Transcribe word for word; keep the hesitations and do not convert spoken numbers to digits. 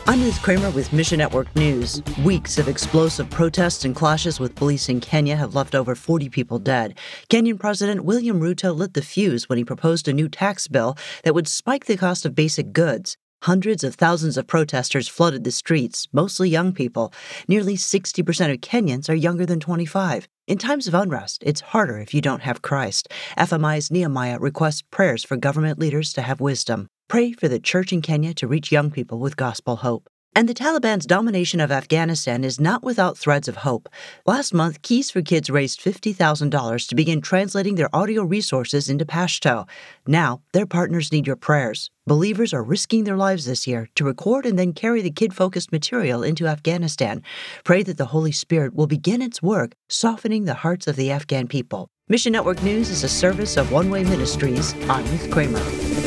I'm Ruth Kramer with Mission Network News. Weeks of explosive protests and clashes with police in Kenya have left over forty people dead. Kenyan President William Ruto lit the fuse when he proposed a new tax bill that would spike the cost of basic goods. Hundreds of thousands of protesters flooded the streets, mostly young people. Nearly sixty percent of Kenyans are younger than twenty-five. In times of unrest, it's harder if you don't have Christ. F M I's Nehemiah requests prayers for government leaders to have wisdom. Pray for the church in Kenya to reach young people with gospel hope. And the Taliban's domination of Afghanistan is not without threads of hope. Last month, Keys for Kids raised fifty thousand dollars to begin translating their audio resources into Pashto. Now, their partners need your prayers. Believers are risking their lives this year to record and then carry the kid-focused material into Afghanistan. Pray that the Holy Spirit will begin its work, softening the hearts of the Afghan people. Mission Network News is a service of One Way Ministries. I'm Ruth Kramer.